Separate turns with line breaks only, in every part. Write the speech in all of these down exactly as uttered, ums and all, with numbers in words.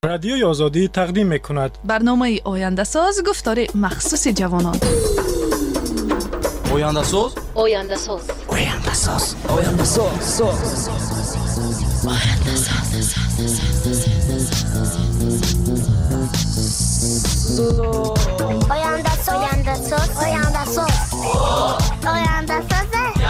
رادیوی آزادی تقدیم می‌کند
برنامه آینده ساز گفتار مخصوص جوانان.
آینده ساز
آینده ساز
آینده ساز آینده ساز
آینده ساز آینده ساز آینده ساز آینده ساز آینده ساز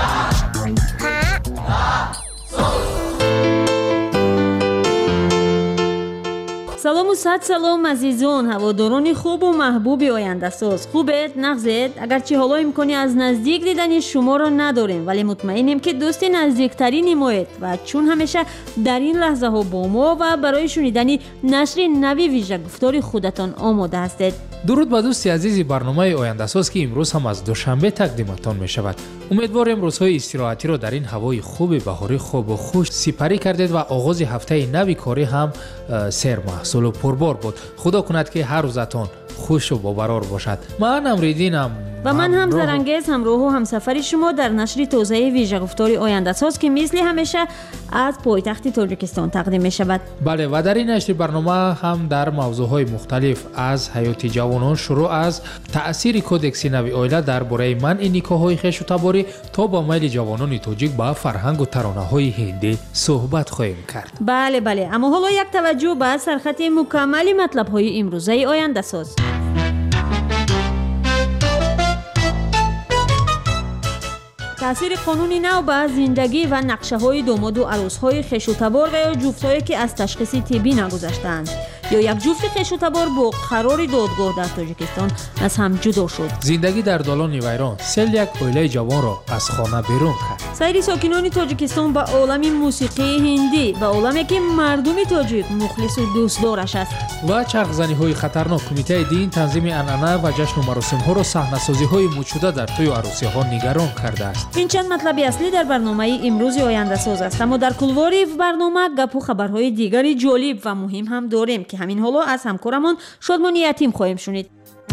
салому сад салом азизон ҳаводорони хубу маҳбуби ояндасоз хубед нағзед агарчи ҳоло имкони аз наздик дидани шуморо надорем вале мутмаинем ки дӯсти наздиктарини моед ва чун ҳамеша дар ин лаҳзаҳо бо мо ва барои шунидани нашри нави вижа гуфтори худатон омода ҳастед.
дуруд ба дӯсти азизи барномаи ояндасоз ки имрӯз ҳам аз душанбе тақдиматон мешавад. умедворем рӯзҳои истироҳатиро дар ин ҳавои хуби баҳорӣ хобу хуш сипарӣ кардед ва оғози ҳафтаи нави корӣ ҳам сермаҳсулу пурбор буд. худо кунад ки ҳар рӯзатон хушу бобарор бошад. ман амридинам
ва ман ҳам зарангез ҳамроҳу ҳамсафари шумо дар нашри тозаи вижагуфтори ояндасоз ки мисли ҳамеша аз пойтахти тоҷикистон тақдим мешавад.
бале ва дар ин нашри барнома ҳам дар мавзӯъҳои мухталиф аз ҳаёти ҷавонон шурӯъ аз таъсири кодекси нави оила дар бораи манъи никоҳҳои хешутаборӣ то ба майли ҷавонони тоҷик ба фарҳангу таронаҳои ҳиндӣ суҳбат хоҳем кард.
бале бале аммо ҳоло як таваҷҷӯҳ ба сархати мукаммали матлабҳои имрӯзаи ояндасоз. таъсири қонуни нав ба зиндагӣ ва нақшаҳои домоду арӯсҳои хешутабор ва ё ҷуфтҳое ки аз ташхиси тиббӣ нагузаштаанд ё як ҷуфти хешутабор бо қарори додгоҳ дар тоҷикистон аз ҳам ҷудо шуд.
зиндагӣ дар долони вайрон сел як оилаи ҷавонро аз хона берун кард.
сайри сокинони тоҷикистон ба олами мусиқии ҳиндӣ ва оламе ки мардуми тоҷик мухлису дӯстдораш аст.
ва чархзаниҳои хатарнок кумитаи дин танзими анъана ва ҷашну маросимҳоро саҳнасозиҳои мучуда дар тӯю арӯсиҳо нигарон кардааст.
ин чанд матлаби аслӣ дар барномаи имрӯзи ояндасоз аст, аммо дар кулвори барнома гапу хабарҳои дигари ҷолиб ва муҳим ҳам дорем ки ҳамин ҳоло аз ҳамкорамон Шодмони Ятим хоҳем шунид.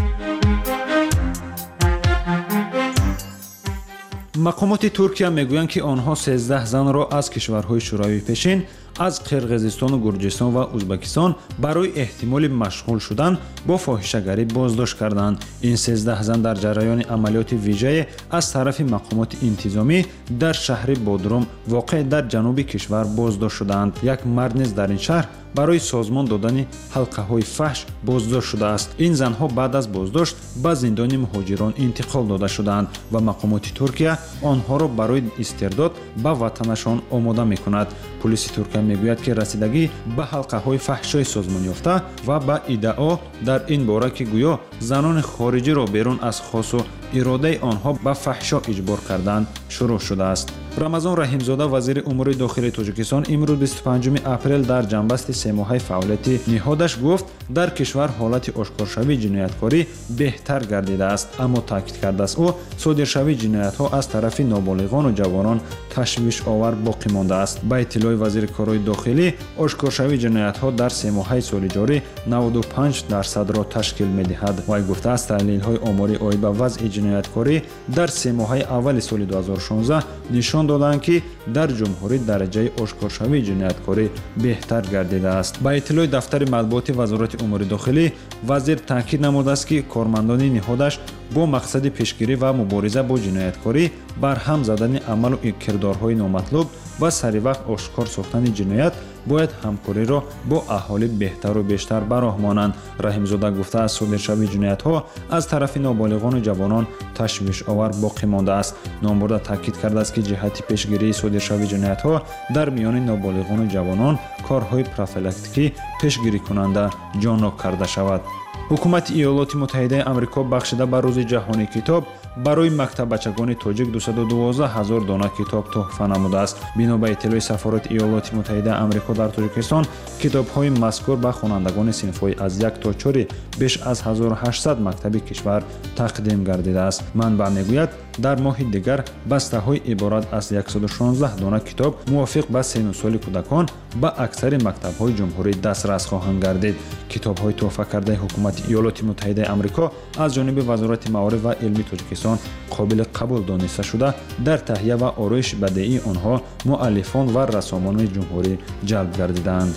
мақомоти Туркия мегӯянд ки онҳо сездаҳ занро аз кишварҳои шӯравии пешин аз Қирғизистону Гурҷистон ва Узбекистон барои эҳтимоли машғул шудан бо фоҳишагарӣ боздошт карданд. ин сездаҳ зан дар ҷараёни амалиёти вижае аз тарафи мақомоти интизомӣ дар шаҳри Бодрум воқеъ дар ҷануби кишвар боздошт шуданд. як мард низ дар ин шаҳр барои созмон додани ҳалқаҳои фаҳш боздошт шудааст. ин занҳо баъд аз боздошт ба зиндони муҳоҷирон интиқол дода шуданд ва мақомоти Туркия онҳоро барои истирдод ба ватанашон омода мекунад. пулиси Туркия мегӯяд ки расидагӣ ба ҳалқаҳои фаҳшои созмонёфта ва ба иддао дар ин бора ки гӯё занони хориҷиро берун аз хосу иродаи онҳо ба фаҳшо иҷбор кардан шурӯъ шудааст. рамазон раҳимзода вазири умури дохилии тоҷикистон имрӯз бисту панҷуми апрел дар ҷанбасти семоҳаи фаъолияти ниҳодаш гуфт дар кишвар ҳолати ошкоршавии ҷинояткорӣ беҳтар гардидааст, аммо таъкид кардааст ӯ содиршавии ҷиноятҳо аз тарафи ноболиғону ҷавонон ташвишовар боқӣ мондааст. ба иттилои вазири корҳои дохилӣ ошкоршавии ҷиноятҳо дар семоҳаи соли ҷорӣ наводу панҷ дарсадро ташкил медиҳад. вай гуфтааст таҳлилҳои оморӣ оид ба вазъи ҷинояткорӣ дар семоҳаи аввали соли ду ҳазору шонздаҳ нишон доданд ки дар ҷумҳурӣ дараҷаи ошкоршавии ҷинояткорӣ беҳтар гардидааст. ба иттилои дафтари матбуоти вазорати умури дохилӣ вазир таъкид намудааст ки кормандони ниҳодаш бо мақсади пешгирӣ ва мубориза бо ҷинояткорӣ барҳам задани амалу кирдорҳои номатлуб ва саривақт ошкор сохтани ҷиноят бояд ҳамкориро бо аҳолӣ беҳтару бештар бароҳмонанд. раҳимзода гуфтааст содиршавии ҷиноятҳо аз тарафи ноболиғону ҷавонон ташвишовар боқӣ мондааст. ном бурда таъкид кардааст ки ҷиҳати пешгирии содиршавии ҷиноятҳо дар миёни ноболиғону ҷавонон корҳои профилактикӣ пешгирикунанда ҷоноб карда шавад. ҳукумати иёлоти муттаҳидаи амрико бахшида ба рӯзи ҷаҳонии китоб барои мактаббачагони тоҷик дусаду дувоздаҳ ҳазор дона китоб туҳфа намудааст. бино ба иттилои сафороти иёлоти муттаҳидаи амрико дар тоҷикистон китобҳои мазкур ба хонандагони синфҳои аз як то чори беш аз ҳазору ҳаштсад мактаби кишвар тақдим гардидааст. манбаъ мегӯяд дар моҳи дигар бастаҳои иборат аз яксаду шонздаҳ дона китоб мувофиқ ба сену соли кӯдакон ба аксари мактабҳои ҷумҳурӣ дастрас хоҳанд гардид. китобҳои туҳфакардаи ҳукумати иёлоти муттаҳидаи амрико аз ҷониби вазорати маориф ва илми тоҷикистон қобили қабул дониста шуда дар таҳия ва ороиши бадеии онҳо муаллифон ва рассомони ҷумҳурӣ ҷалб гардиданд.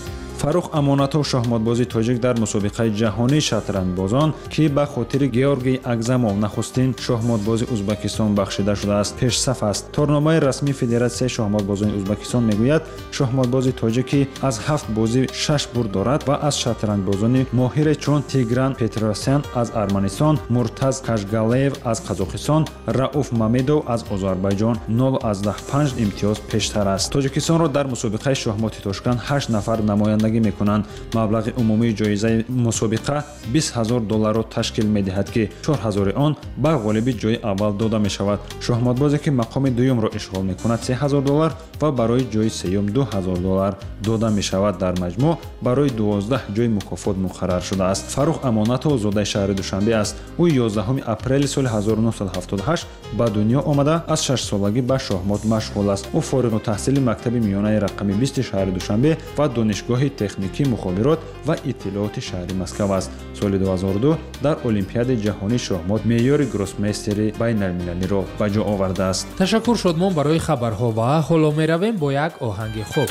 фарух амонатов шахматбози тоҷик дар мусобиқаи ҷаҳонии шатрандбозон ки ба хотири георгий агзамов нахустин шахматбози узбекистон бахшида шудааст пешсаф аст. торномаи расмии федератсияи шахматбозони узбекистон мегӯяд шахматбози тоҷикӣ аз ҳафт бозӣ шаш бурд дорад ва аз шатрандбозони моҳире чун тигран петросян аз арманистон, муртаз кашгалеев аз қазоқистон, рауф мамедов аз озарбайҷон нол аздаҳ панҷ имтиёз пештар аст. тоҷикистонро дар мусобиқаи шахмоти тошканд ҳашт нафар намояндагӣ мекунанд. маблағи умумии ҷоизаи мусобиқа бист ҳазор долларро ташкил медиҳад ки чор ҳазори он ба ғолиби ҷои аввал дода мешавад. шахматбозе ки мақоми дуюмро ишғол мекунад се ҳазор доллар ва барои ҷои сеюм ду ҳазор доллар дода мешавад. дар маҷмӯъ барои дувоздаҳ ҷои мукофот муқаррар шудааст. фарух амонатов зодаи шаҳри душанбе аст. ӯ ёздаҳуми апрели соли ҳазору нуҳсад ҳафтоду ҳашт ба дунё омада аз шашсолагӣ ба шахмот машғул аст. ӯ фориғу таҳсили мактаби миёнаи рақами бист шаҳри душанбе ва донишгоҳи техникии мухобирот ва иттилооти шаҳри Москав аст. соли ду ҳазору ду дар олимпиадаи ҷаҳонии шахмот меъёри гроссмейстери байналмилалиро ба ҷо овардааст.
ташаккур шодмон барои хабарҳо ва ҳоло меравем бо як оҳанги хуб.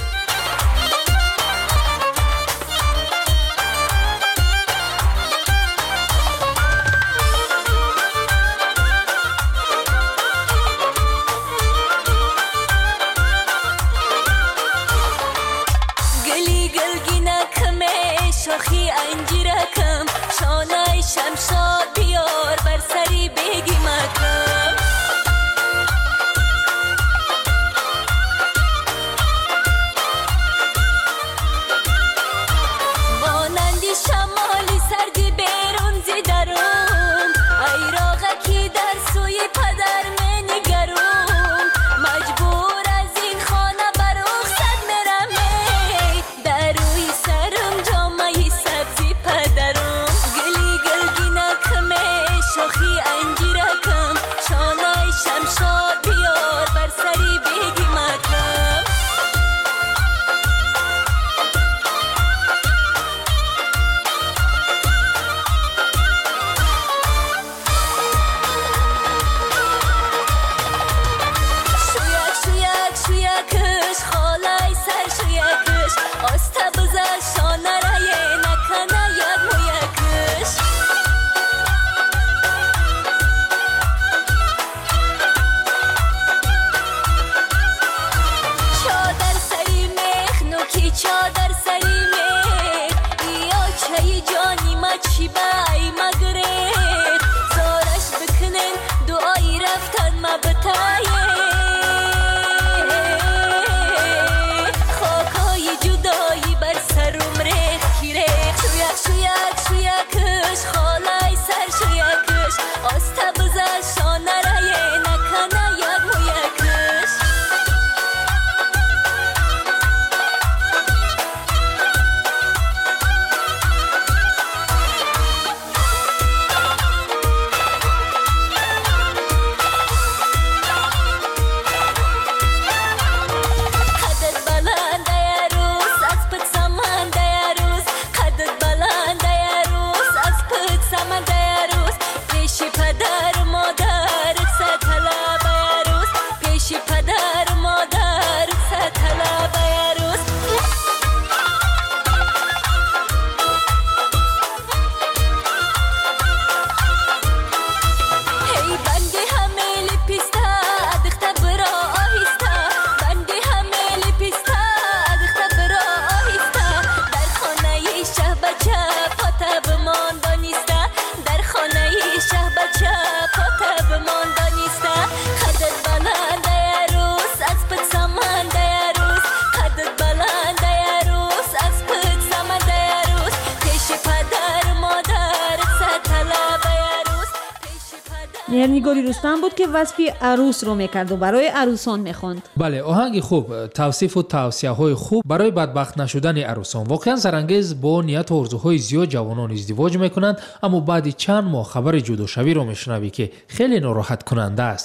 меҳрнигори рустам буд ки васфи арӯсро мекарду барои арӯсон мехонд.
бале оҳанги хуб, тавсифу тавсияҳои хуб барои бадбахт нашудани арӯсон. воқеан зарангез бо нияту орзуҳои зиёд ҷавонон издивоҷ мекунанд, аммо баъди чанд моҳ хабари ҷудошавиро мешунавӣ ки хеле нороҳаткунанда аст.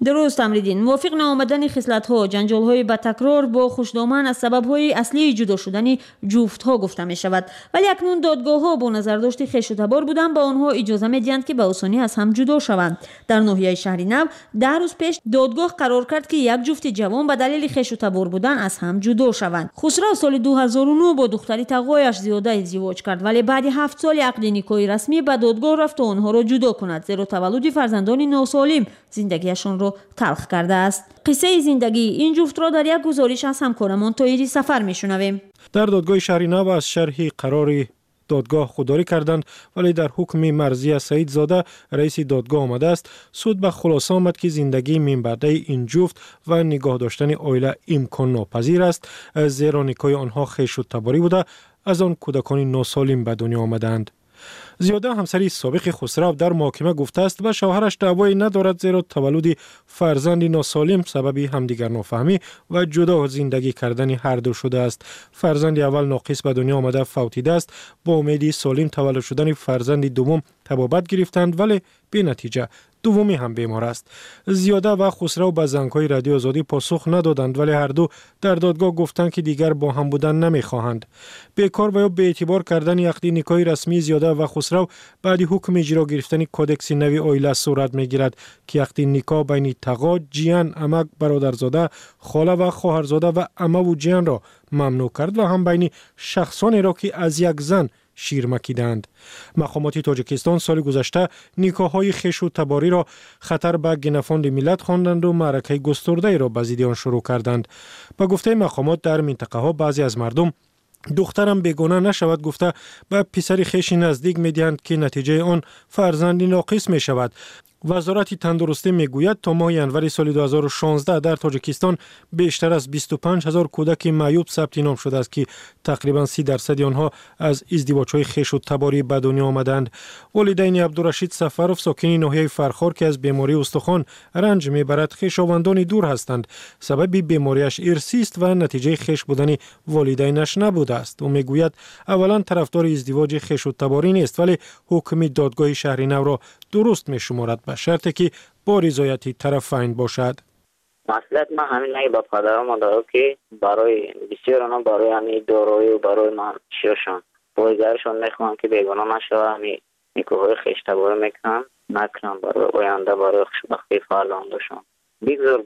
درست امریدین. موافق نآمدن خصلت‌ها، جنجال‌های با تکرار با خوشدامن از سبب‌های اصلی جدا شدن جفت‌ها گفته می‌شود. ولی اکنون دادگاه‌ها با نظرداشت خویش و تبار بودن با آنها اجازه می‌دهند که به آسانی از هم جدا شوند. در ناحیه شهری نو ده روز پیش دادگاه قرار کرد که یک جفت جوان به دلیل خویش و تبار بودن از هم جدا شوند. خسرو سال دو هزار و نه با دختری تقوایش زیاده ازدواج کرد، ولی بعد هفت سال عقد نکاحی رسمی به دادگاه رفت تا آنها را جدا کند، زیرا تولد فرزندان ناسالم زندگیشان را تلخ کرده است. قصه زندگی این جفت را در یک گزارش از همکارمان طاهری سفر میشنویم.
در دادگاه شهری نو از شرح قرار دادگاه خودداری کردند، ولی در حکم مرضیه سعید زاده رئیس دادگاه آمده است سود به خلاصه آمد که زندگی من بعده این جفت و نگاه داشتن عائله امکان ناپذیر است، زیرا نکاح آنها خویش و تباری بوده از آن کودکان ناسالم به دنیا آمدند. زیاده همسری سابق خسرو در محاکمه گفته است و شوهرش دعوایی ندارد، زیرا تولد فرزند ناسالم سبب همدیگر نافهمی و جدا زندگی کردن هر دو شده است. فرزند اول ناقص به دنیا آمده فوتیده است. با امیدی سالم تولد شدن فرزند دوم طبابت گرفتند، ولی بی نتیجه دومی هم بیمار است. زیاده و خسرو به زنگ‌های رادیو آزادی پاسخ ندادند، ولی هر دو در دادگاه گفتند که دیگر با هم بودن نمی‌خواهند. بیکار و یا به اعتبار کردن عقد نکاحی رسمی زیاده و خسرو بعد حکم اجرا گرفتن کدکس نوی عائله صورت می‌گیرد که عقد نکاح بین تقا، جیان، عمک، برادرزاده، خاله و خواهرزاده و عمه و جیان را ممنوع کرد و هم بین شخصانی را که از یک زن شیر مکیدند. مقامات تاجیکستان سال گذشته نکاح‌های خویش و تباری را خطر به گنفاند ملت خواندند و معرکه گسترده را به ضد آن شروع کردند. به گفته مقامات در منطقه ها بعضی از مردم دخترم بیگانه نشود گفته به پسر خویش نزدیک می‌دهند که نتیجه آن فرزندی ناقص می شود. وزارت تندرستی میگوید تا ماه ینوری سال دو هزار و شانزده در تاجیکستان بیشتر از بیست و پنج هزار کودک معیوب ثبت نام شده است که تقریبا سی درصد آنها از ازدواج‌های خویش و تباری به دنیا آمدند. والدین عبدالرشید سفروف ساکن ناحیه فرخار که از بیماری استخوان رنج میبرد خویشاوندان دور هستند. سبب بیماریش ارثی است و نتیجه خویش بودن والدینش نبوده است. او میگوید اولا طرفدار ازدواج خویش و تباری نیست، ولی حکم دادگاه شهری نو را درست میشمارد به شرطی که با رضایت طرفین باشد.
مسئولیت من همین نگه با پدرم مادرم که برای بسیار آنها برای همین دارایی و برای من شیرشان بایگرشان میخوام که بیگانه نشوه، همین نکاحهای خویش تباری میکنم نکنم برای آینده برای خوشبختی فرزندشان. بگذار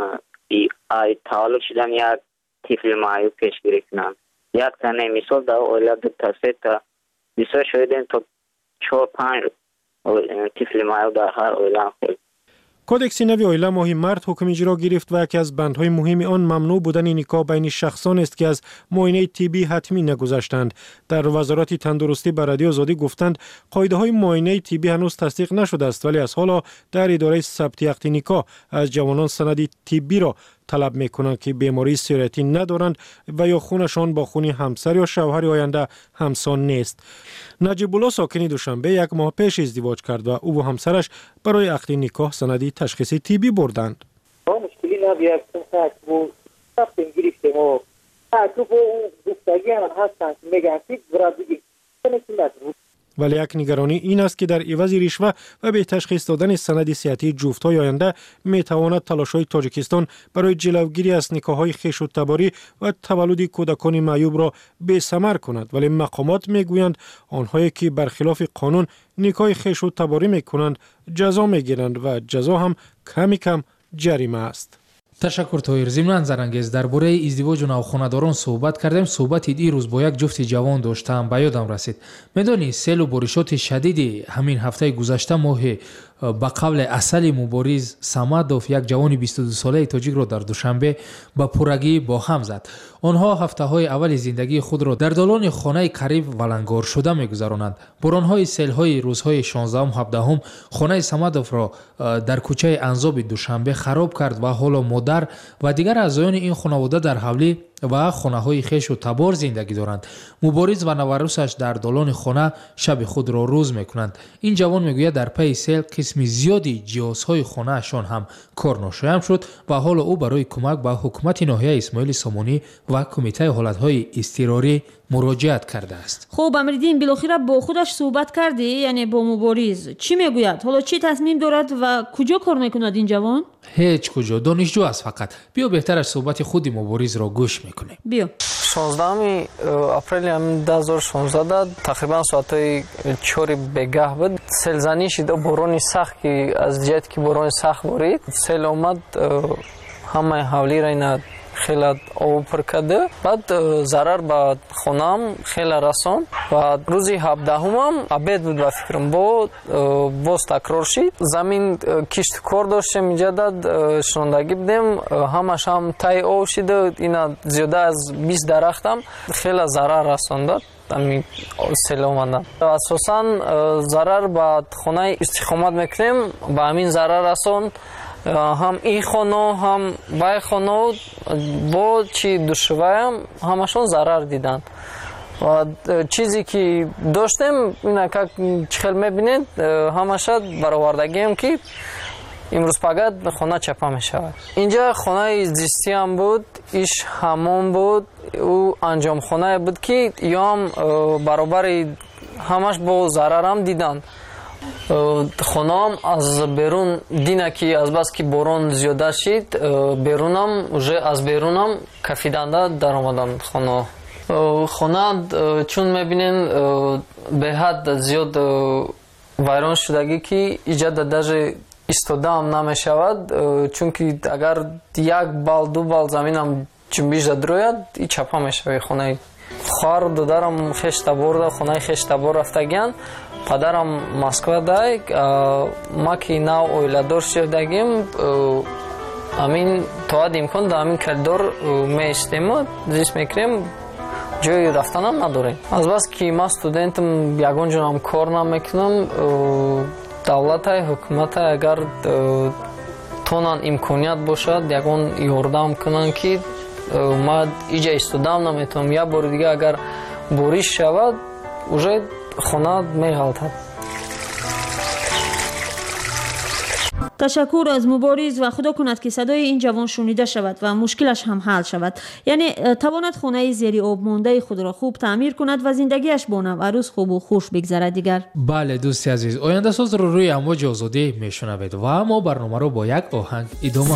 ای تولد شدن یک طفل معیوب پیشگیری کنند. یک تنه مثال در عائله دو تا سه تا بسیار شدیم تا چهار پنج طفل معیوب در هر عائله خود.
کدکس نوی عائله ماه مارس حکم اجرا گرفت و یکی از بندهای مهم آن ممنوع بودن نکاح بین شخصان است که از معاینه طبی حتمی نگذشتند. در وزارت تندرستی به رادیو آزادی گفتند قاعده های معاینه طبی هنوز تصدیق نشده است، ولی از حالا در اداره ثبت عقد نکاح از جوانان سند طبی را طلب میکنند که بیماری سریتی ندارند و یا خونشان با خون همسر یا شوهر آینده همسان نیست. نجیب الله ساکن دوشنبه یک ماه پیش ازدواج کرد و او و همسرش برای عقد نکاح سندی تشخیصی طبی بردند.
مشکلی نبید که بود سخت گرفتیم و تعقیب و گفتگی هم هستند میگن که برای بگید
ولی یک نگرانی این است که در عوض رشوه و به تشخیص دادن سند صحتی جفت‌های آینده میتواند تلاش‌های تاجیکستان برای جلوگیری از نکاح‌های خویش و تباری و تولد کودکان معیوب را بی‌ثمر کند. ولی مقامات میگویند آنهایی که برخلاف قانون نکاح خویش و تباری میکنند جزا میگیرند و جزا هم کمی کم جریمه است.
تشکر طاهر. ضمناً زرانگیز درباره ازدواج و نوخانه‌داران صحبت کردیم. صحبت دیروز با یک جفت جوان داشتم، به یادم رسید. میدانی سیل و بارشات شدید همین هفته گذشته ماه به قول اصل مبارز سمدوف یک جوان بیست و دو ساله تاجیک را در دوشنبه به پرگی با هم زد. آنها هفته های اول زندگی خود را در دالان خانه قریب ولنگار شده می‌گذرانند. باران‌های سیل‌های روزهای شانزده و هفده هم خانه سمدوف را در کوچه انزاب دوشنبه خراب کرد و حالا مادر و دیگر اعضایان این خانواده در حولی و خانه‌های خویش و تبار زندگی دارند. مبارز و نوروسش در دالان خانه شب خود را روز می‌کنند. این جوان میگوید در پی سیل قسم زیادی جهازهای خانه‌شان هم کار ناشایم شد و حالا او برای کمک به حکومت ناحیه اسماعیل سامانی و کمیته حالت‌های اضطراری مراجعت کرده است.
خب امریدین بالاخره با خودش صحبت کردی، یعنی با مبارز چی میگوید؟ حالا چی تصمیم دارد و کجا کار میکند این جوان؟
هیچ کجا، دانشجو است فقط. بیا بهترش صحبت خود مبارز را گوش میکنیم.
بیا.
شانزدهم اپریل دو هزار و شانزده تقریبا ساعت چهار بگه بود. سیلزنی شد، باران سخت که از جهت که باران سخت بارید، سیل آمد همه حولی را اینا خیلی آب پر کرده. بعد ضرر به خونم خیلی رسان و روزی هفدهم هم عبید بود و فکرم با باز تکرار شد. زمین کشت کار داشتیم اینجا داد شنوندگی بدیم، همش هم تای آب شده. اینا زیاده از بیست درختم خیلی ضرر رسان داد. امی سیل آمدن اساساً ضرر به خونه استقامت میکنیم، به همین ضرر رسان هم این خانه هم بای خانه با چی دوشوایم همشون ضرر دیدن و چیزی که داشتیم اینا که چخل میبینید همشه برآوردگی هم که امروز فقط خانه چپا میشود. اینجا خانه زیستی هم بود، ایش همون بود، او انجام خانه بود که یا هم برابر همش با ضرر هم دیدن. خونام از بیرون دینه که از بس که باران زیاده شد بیرونم уже از بیرونم کفیدنده در آمدن خونه. خونه چون میبینین به حد زیاد ویران شدگی که ایجاد داده ایستاده هم نمیشود، چون که اگر یک بال دو بال زمینم جنبیش دروید ای چپا میشوی خونه. خواهر و دادرم خشت برده خونه خشت بر رفتگین. پدرم مسکو دای، ما که نو اویلادور شدگیم امین تواد امکان دا امین کردور میشتیم و زیست میکریم جای رفتنم نداریم. از بس که ما استودنتم یگان جنم کار نمیکنم، دولت های حکومت های اگر تونن امکانیت باشد یگان یاردم کنن که ما ایجا استودم نمیتونم یا بار دیگه اگر بوریش شود уже خونه میغلطد.
تشکر از مبارز و خدا کند که صدای این جوان شنیده شود و مشکلش هم حل شود، یعنی تواند خانه زیر آب مانده خود را خوب تعمیر کند و زندگیش با نو عروس خوب و خوش بگذرد. دیگر
بله دوستی عزیز، آینده ساز رو روی امواج آزادی میشنوید و اما برنامه رو با یک آهنگ ادامه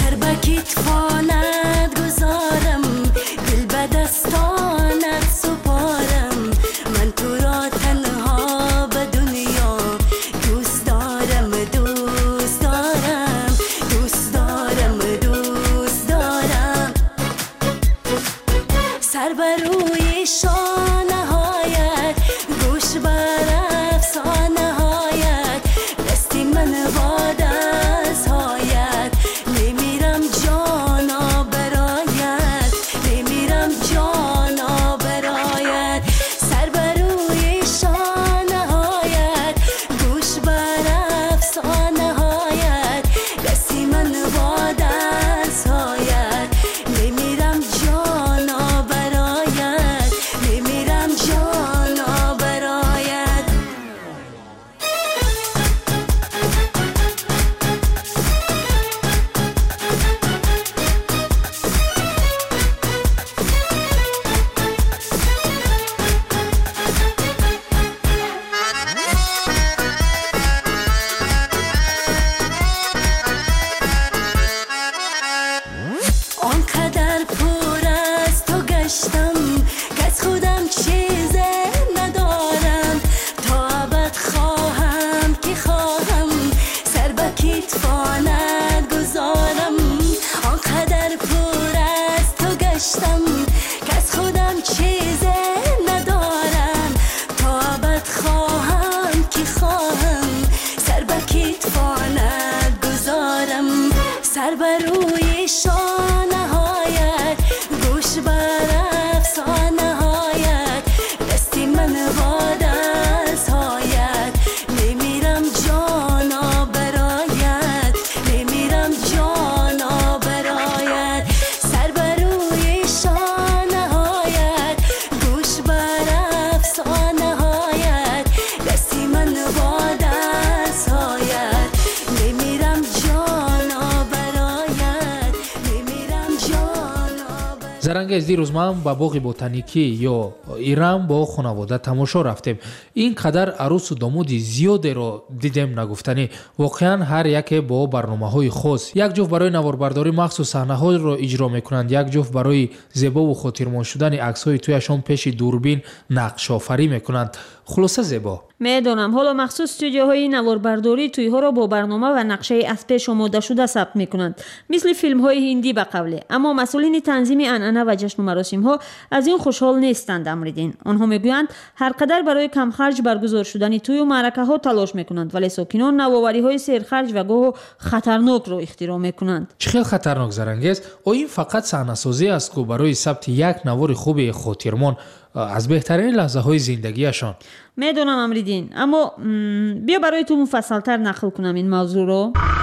зарангез, дирӯз ман ба боғи ботаникӣ ё Иран бо хонавода тамошо рафтем. Ин қадар арӯсу домоди зиёдеро дидем нагуфтанӣ. Воқеан ҳар яке бо барномаҳои хос. Як ҷуфт барои наворбардорӣ махсус саҳнаҳоро иҷро мекунанд, як ҷуфт барои зебову хотирмон шудани аксҳои тӯяшон пеши дурбин нақшофарӣ мекунанд. хулоса зебо.
медонам ҳоло махсус студияҳои наворбардорӣ тӯйҳоро бо барнома ва нақшаи аз пеш омодашуда сабт мекунанд, мисли филмҳои ҳиндӣ ба қавле. аммо масъулини танзими анъана ва ҷашну маросимҳо аз ин хушҳол нестанд. Амридин онҳо мегӯянд ҳар қадар барои камхарҷ баргузор шудани тӯю маъракаҳо талош мекунанд, вале сокинон навовариҳои серхарҷ ва гоҳу хатарнокро ихтироъ мекунанд.
чӣ хел хатарнок зарангез? оё ин фақат саҳнасозӣ аст ку барои сабти як навори хуби хотирмон аз беҳтарини лаҳзаҳои зиндагиашон.
медонам Амридин, аммо биё барои ту муфассалтар нақл кунам ин мавзӯъро.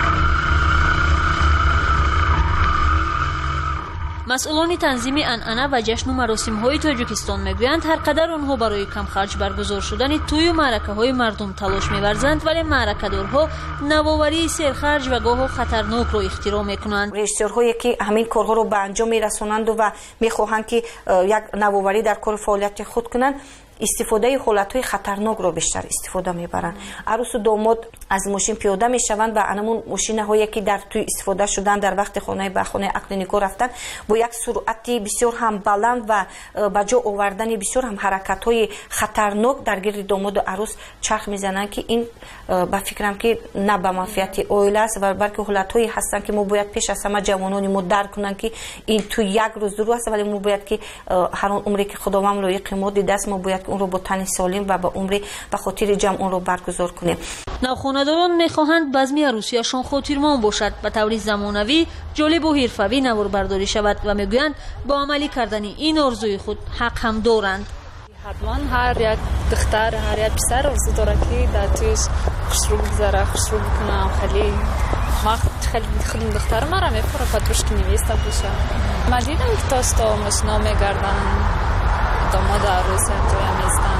масъулони танзими анъана ва ҷашну маросимҳои тоҷикистон мегӯянд ҳар қадар онҳо барои камхарҷ баргузор шудани тӯю маъракаҳои мардум талош меварзанд, вале маъракадорҳо навоварии серхарҷ ва гоҳу хатарнокро ихтироъ мекунанд.
режиссёрҳое ки ҳамин корҳоро ба анҷом мерасонанду ва мехоҳанд ки як навоварӣ дар кори фаъолияти худ кунанд, истифодаи ҳолатҳои хатарнокро бештар истифода мебаранд. арӯсу домод аз мошин пиёда мешаванд ва анамун мошинаҳое ки дар тӯй истифода шуданд дар вақти хонаи ба хонаи ақли никоҳ рафтан бо як суръати бисёр ҳам баланд ва ба ҷо овардани бисёр ҳам ҳаракатҳои хатарнок дар гирди домоду арӯс чарх мезананд ки ин ба фикрам ки на ба манфиати оила аст ва балки ҳолатҳое ҳастанд ки мо бояд пеш аз ҳама ҷавонони мо дарк кунанд ки ин тӯй як рӯз ду рӯз аст, вале мо бояд ки ҳар он умре ки худованд лоиқи мо дидааст, мо бояд онро бо тани солим ва ба умри ба хотири ҷамъ онро баргузор кунем.
навхонадорон мехоҳанд базми арӯсияшон хотирмон бошад, ба таври замонавӣ, ҷолибу ҳирфавӣ наворбардорӣ шавад ва мегӯянд бо амалӣ кардани ин орзуи худ ҳақ ҳам доранд.
ҳатман ҳар як духтар, ҳар як писар орзу дорад ки дар тӯйш хушрӯ бигзара, хушрӯ бикунам. хеле ман хеле худам духтарам мара мепурам подружки невеста боша. ман дидам ки то сто мошино мегарданд, домоду арӯс тӯя мездан,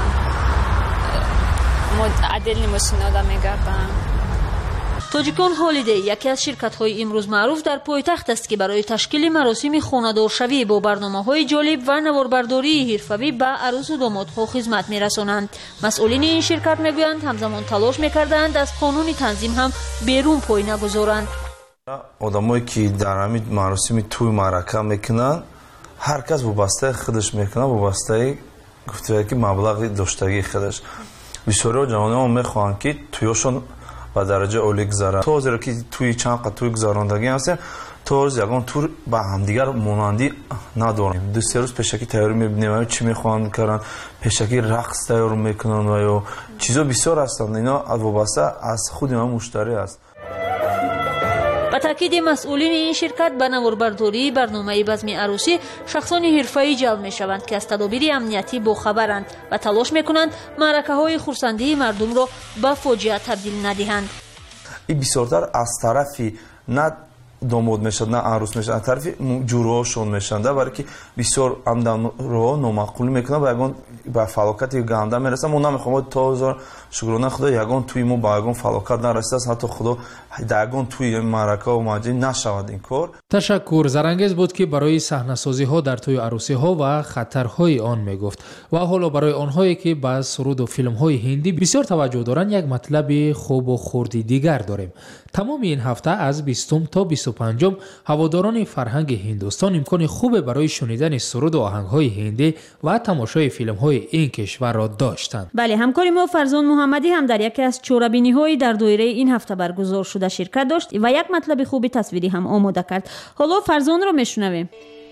отдельни машинода мегарданд.
тоҷикон ҳолидей яке аз ширкатҳои имрӯз маъруф дар пойтахт аст ки барои ташкили маросими хонадоршавӣ бо барномаҳои ҷолиб ва наворбардории ҳирфавӣ ба арӯсу домодҳо хизмат мерасонанд. масъулини ин ширкат мегӯянд ҳамзамон талош мекардаанд аз қонуни танзим ҳам берун пой нагузоранд.
одамое ки дар ҳамин маросими тӯй маърака мекунанд, ҳар кас вобастаи худаш мекунад, вобастаи гуфтаи ки маблағи доштагии худаш. бисёриҳо ҷавонон мехоҳанд ки тӯёшон ба дараҷаи олӣ гузарад. то зеро ки тӯи чанд қад тӯй гузарондагӣ ҳастем, то ягон тур ба ҳамдигар монандӣ надорем. ду се рӯз пешакӣ тайёрӣ мебинем, чӣ мехоҳанд кардан, пешакӣ рақс тайёр мекунанд ва ё чизо бисёр ҳастанд. ино вобаста аз худи ман муштарӣ аст.
ба таъкиди масъулини ин ширкат, ба наворбардории барномаи базми арӯсӣ шахсони ҳирфаӣ ҷалб мешаванд ки аз тадобири амниятӣ бохабаранд ва талош мекунанд маъракаҳои хурсандии мардумро ба фоҷиа табдил надиҳанд.
ин бисёртар аз тарафи на домод мешад, на арӯс мешад, аз тарафи ҷурӯҳошон мешаванд, барое ки бисёр амдамроҳо номаъқулӣ мекунанд ва ягон ба фалокати ганда мерасанд. мо намехоҳем то ҳозор шукрона худо ягон тӯи мо ба ягон фалокат нарасидааст, ҳатто худо дар ягон тӯи маърака омаҷӣ нашавад ин кор.
ташаккур. Зарангез буд ки барои саҳнасозиҳо дар тӯи арӯсиҳо ва хатарҳои он мегуфт. ва ҳоло барои онҳое ки ба суруду филмҳои ҳиндӣ бисёр таваҷҷӯҳ доранд, як матлаби хубу хурди дигар дорем. тамоми ин ҳафта аз бистум то бисту панҷум ҳаводорони фарҳанги Ҳиндустон имкони хубе барои шунидани суруду оҳангҳои ҳиндӣ ва тамошои филмҳои ин кишварро доштанд.
бале ҳамкори мо Фарзон муҳаммадӣ ҳам дар яке аз чорабиниҳои дар доираи ин ҳафта баргузор шуда ширкат дошт ва як матлаби хуби тасвирӣ ҳам омода кард. ҳоло Фарзонро мешунавем.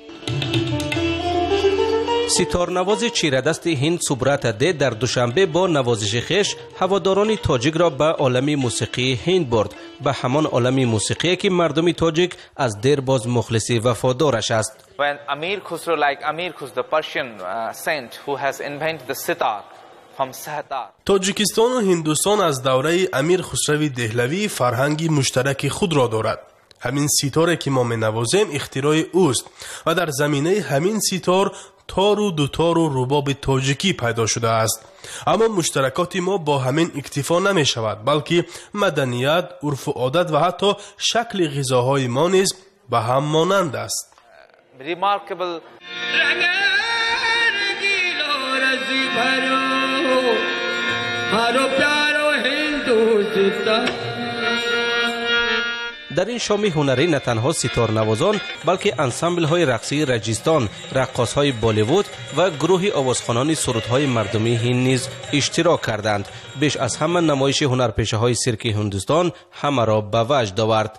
ситорнавози чирадасти Ҳинд Субрата Де дар душанбе бо навозиши хеш ҳаводорони тоҷикро ба олами мусиқии Ҳинд бурд, ба ҳамон олами мусиқие ки мардуми тоҷик аз дер боз мухлиси вафодораш аст.
When Amir Khusro, like Amir Khus, the Persian uh, saint who has invented the sitar from Sahtar.
тоҷикистону ҳиндустон аз давраи Амир Хусрави Деҳлавӣ фарҳанги муштараки худро дорад. ҳамин ситоре ки мо менавозем ихтирои ӯст ва дар заминаи ҳамин ситор тору дутору рубоби тоҷикӣ пайдо шудааст. аммо муштаракоти мо бо ҳамин иктифо намешавад, балки маданият, урфу одат ва ҳатто шакли ғизоҳои мо низ ба ҳам монанд аст.
Remarkable
در این شام هنری نه تنها سیتار نوازان بلکه انسامبل های رقصی رجیستان، رقاص های بالیوود و گروه آوازخوانان سرودهای مردمی هند نیز اشتراک کردند. بیش از همه نمایش هنرپیشه های سیرک هندوستان همه را به وجد آورد.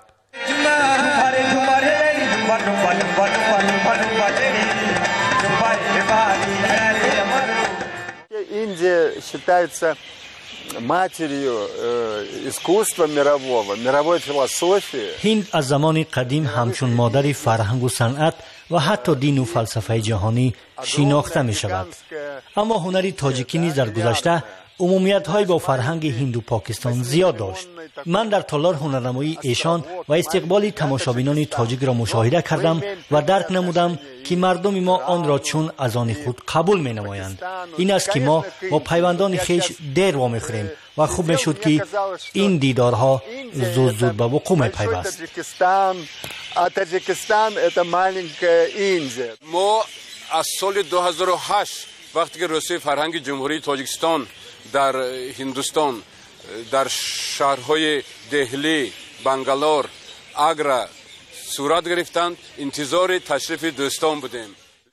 Индия считается матерью искусства мирового, мировой философии.
هند از زمان قدیم همچون مادر فرهنگ و صنعت و حتی دین و فلسفه جهانی شناخته می شود. اما هنر تاجیکی نیز در گذشته عمومیت های با فرهنگ هند و پاکستان زیاد داشت. من در تالار هنرنمایی ایشان و استقبال تماشابینان تاجیک را مشاهده کردم و درک نمودم که مردم ما آن را چون از آن خود قبول می نمایند. این است که ما با پیوندان خیش دیر وامی خوریم و خوب می شد که این دیدارها زود زود به وقوع می پیوست.
ما از سال دو هزار و هشت وقتی که رسوی فرهنگ جمهوری تاجیکستان در هندوستان در شهرهای دهلی، بنگلور، آگرا صورت گرفتند، انتظار تشریف دوستان بودیم.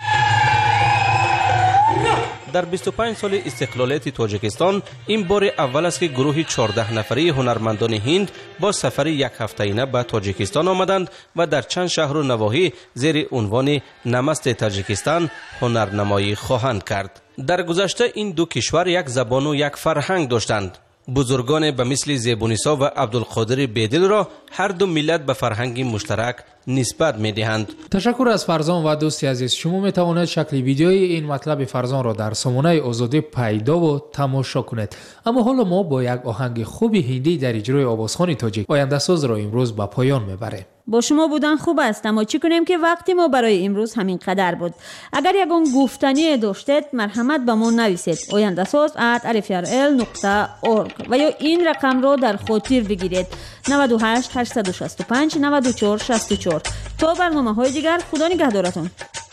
در بیست و پنج سال استقلالیت تاجیکستان این بار اول است که گروه چهارده نفری هنرمندان هند با سفر یک هفته‌ایانه به تاجیکستان آمدند و در چند شهر و نواحی زیر عنوان نمست تاجیکستان هنرنمایی خواهند کرد. در گذشته این دو کشور یک زبان و یک فرهنگ داشتند. بزرگان به مثل زیبونیسا و عبدالقادر بیدل را هر دو ملت به فرهنگ مشترک نسبت می دهند.
تشکر از فرزان و دوستی عزیز. شما می توانید شکل ویدیوی این مطلب فرزان را در سامانه آزادی پیدا و تماشا کنید. اما حالا ما با یک آهنگ خوبی هندی در اجرای آوازخوان تاجیک آینده ساز را امروز به پایان میبریم.
با شما بودن خوب است، اما چی کنیم که وقتی ما برای امروز همین قدر بود. اگر یگان گفتنی داشتید مرحمت به ما نویسید آینده ساز ات الف ار ال نقطه اورگ و یا این رقم را در خاطر بگیرید نود و هشت هشتصد و شصت و پنج نود و چهار شصت و چهار. تا برنامه های دیگر خدا نگهدارتون.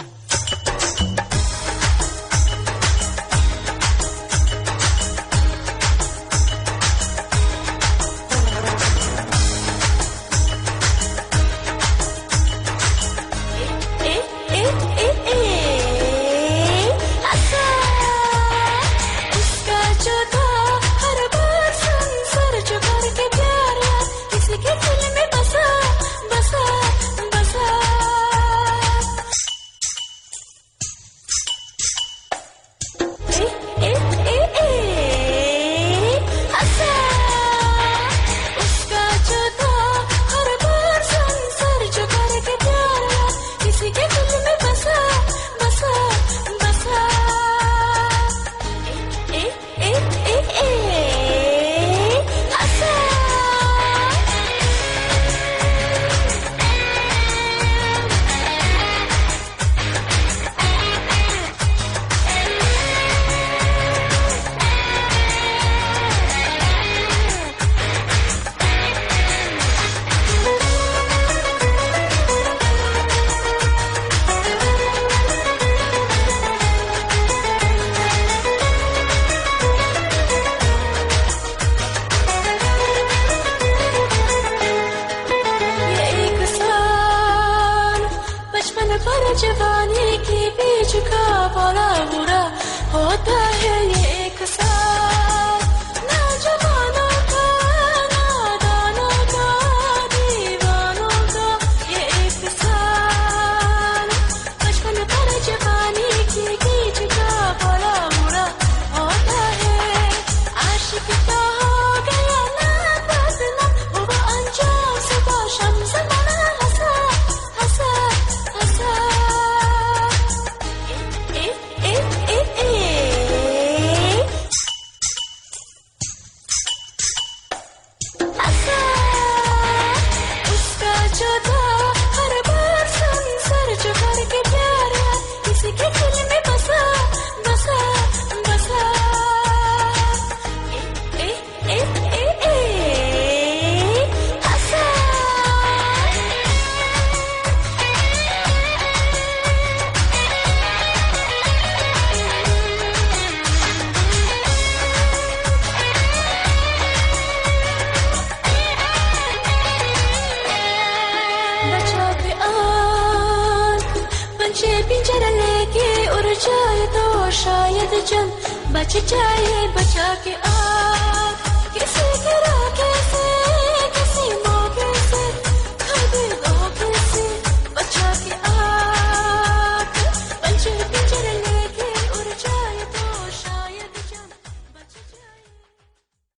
जवानी के बीच का बड़ा बुरा होता है ये एक साथ ना जवानों का ना दानों का दीवानों का ये एक साथ बचपन पर जवानी के बीच का बड़ा बुरा होता है आशिक का हो गया ना बदनाम हुआ अंजाम सुबह शम्स बना हंसा हंसा हंसा बच जाए बचा के आ